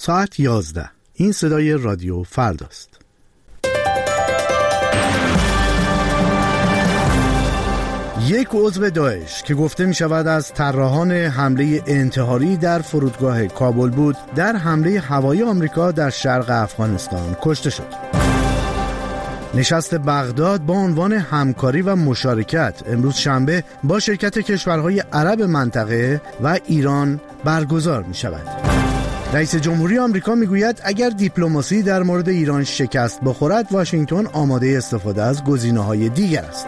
ساعت 11. این صدای رادیو فرداست. یک عضو داعش که گفته می شود از طراحان حمله انتحاری در فرودگاه کابل بود، در حمله هوایی آمریکا در شرق افغانستان کشته شد. نشست بغداد با عنوان همکاری و مشارکت امروز شنبه با شرکت کشورهای عرب منطقه و ایران برگزار می شود. رئیس جمهوری آمریکا میگوید اگر دیپلماسی در مورد ایران شکست بخورد، واشنگتن آماده استفاده از گزینه‌های دیگر است.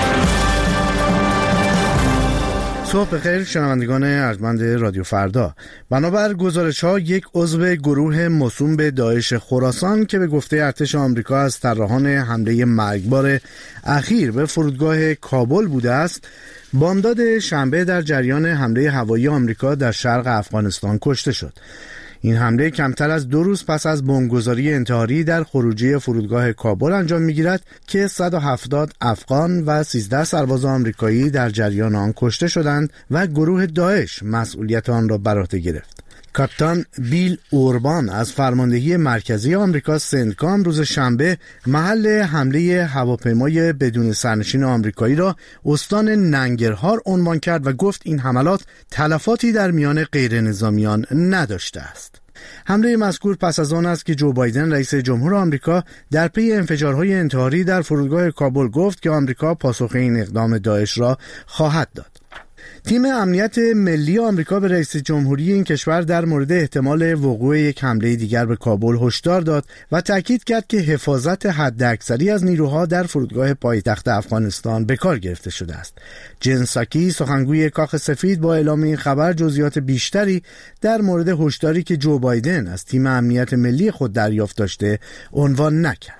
صبح بخیر شنوندگان ارجمند رادیو فردا. بنابر گزارش‌ها یک عضو گروه موسوم به داعش خراسان که به گفته ارتش آمریکا از طراحان حمله مرگبار اخیر به فرودگاه کابل بوده است، بامداد شنبه در جریان حمله هوایی آمریکا در شرق افغانستان کشته شد. این حمله کمتر از 2 روز پس از بمبگذاری انتحاری در خروجی فرودگاه کابل انجام می‌گیرد که 170 افغان و 13 سرباز آمریکایی در جریان آن کشته شدند و گروه داعش مسئولیت آن را بر عهده گرفت. کاپیتان بیل اوربان از فرماندهی مرکزی آمریکا سنتکام روز شنبه محل حمله هواپیمای بدون سرنشین آمریکایی را استان ننگرهار عنوان کرد و گفت این حملات تلفاتی در میان غیر نظامیان نداشته است. حمله مذکور پس از آن است که جو بایدن رئیس جمهور آمریکا در پی انفجارهای انتحاری در فرودگاه کابل گفت که آمریکا پاسخ این اقدام داعش را خواهد داد. تیم امنیت ملی آمریکا به رئیس جمهوری این کشور در مورد احتمال وقوع یک حمله دیگر به کابل هشدار داد و تاکید کرد که حفاظت حداکثری از نیروها در فرودگاه پایتخت افغانستان به کار گرفته شده است. جن ساکی سخنگوی کاخ سفید با اعلام این خبر جزئیات بیشتری در مورد هشداری که جو بایدن از تیم امنیت ملی خود دریافت داشته عنوان نکرد.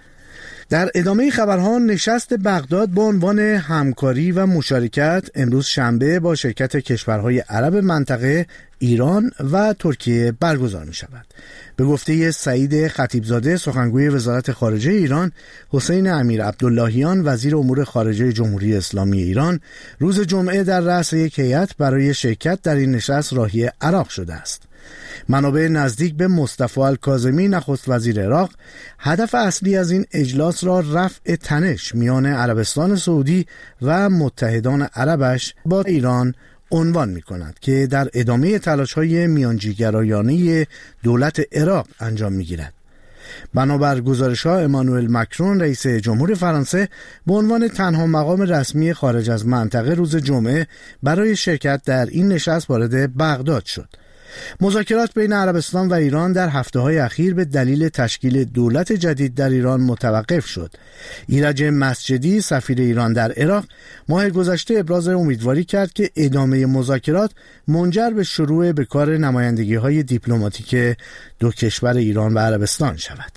در ادامه خبرها، نشست بغداد با عنوان همکاری و مشارکت امروز شنبه با شرکت کشورهای عرب منطقه ایران و ترکیه برگزار می شود. به گفته سعید خطیبزاده سخنگوی وزارت خارجه ایران، حسین امیر عبداللهیان وزیر امور خارجه جمهوری اسلامی ایران روز جمعه در رأس یک هیئت برای شرکت در این نشست راهی عراق شده است. منابع نزدیک به مصطفی الکاظمی نخست وزیر عراق هدف اصلی از این اجلاس را رفع تنش میان عربستان سعودی و متحدان عربش با ایران عنوان می کند که در ادامه تلاش‌های میانجیگرایانه دولت عراق انجام می گیرد. بنابر گزارش‌ها امانوئل مکرون رئیس جمهور فرانسه به عنوان تنها مقام رسمی خارج از منطقه روز جمعه برای شرکت در این نشست وارد بغداد شد. مذاکرات بین عربستان و ایران در هفته‌های اخیر به دلیل تشکیل دولت جدید در ایران متوقف شد. ایرج مسجدی سفیر ایران در عراق ماه گذشته ابراز امیدواری کرد که ادامه مذاکرات منجر به شروع به کار نمایندگی‌های دیپلماتیک دو کشور ایران و عربستان شود.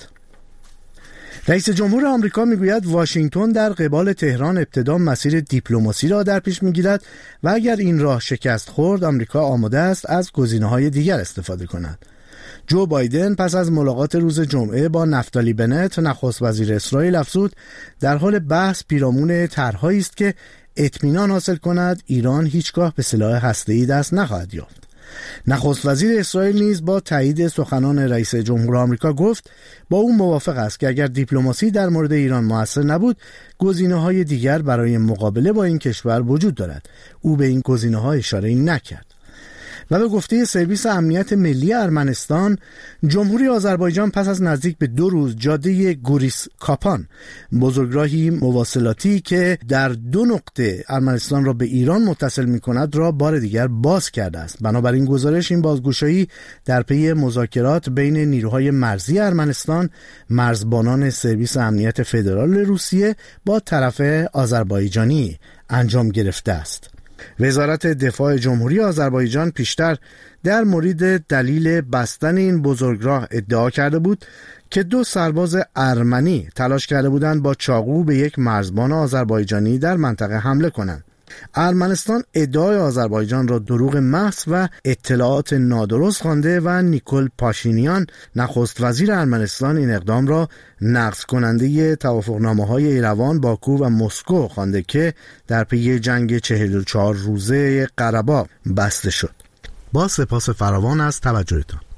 رئیس جمهور آمریکا میگوید واشنگتن در قبال تهران ابتدا مسیر دیپلماسی را در پیش میگیرد و اگر این راه شکست خورد آمریکا آماده است از گزینه‌های دیگر استفاده کند. جو بایدن پس از ملاقات روز جمعه با نفتالی بنت نخست وزیر اسرائیل افزود در حال بحث پیرامون طرح‌هایی است که اطمینان حاصل کند ایران هیچگاه به سلاح هسته‌ای دست نخواهد یافت. نخست وزیر اسرائیل نیز با تایید سخنان رئیس جمهور آمریکا گفت با او موافق است که اگر دیپلماسی در مورد ایران موثر نبود گزینه‌های دیگر برای مقابله با این کشور وجود دارد. او به این گزینه‌ها اشاره نکرد. و به گفته سرویس امنیت ملی ارمنستان، جمهوری آذربایجان پس از نزدیک به 2 روز جاده گوریس کاپان، بزرگراهی مواصلاتی که در 2 نقطه ارمنستان را به ایران متصل می‌کند را بار دیگر باز کرده است. بنابراین گزارش این بازگشایی در پی مذاکرات بین نیروهای مرزی ارمنستان، مرزبانان سرویس امنیت فدرال روسیه با طرف آذربایجانی انجام گرفته است. وزارت دفاع جمهوری آذربایجان پیشتر در مورد دلیل بستن این بزرگراه ادعا کرده بود که 2 سرباز ارمنی تلاش کرده بودند با چاقو به یک مرزبان آذربایجانی در منطقه حمله کنند. ارمنستان ادعای آذربایجان را دروغ محض و اطلاعات نادرست خوانده و نیکول پاشینیان نخست وزیر ارمنستان این اقدام را نقض کننده توافقنامه‌های ایروان، باکو و مسکو خوانده که در پی جنگ 44 روزه قره‌باغ بسته شد. با سپاس فراوان از توجهتان.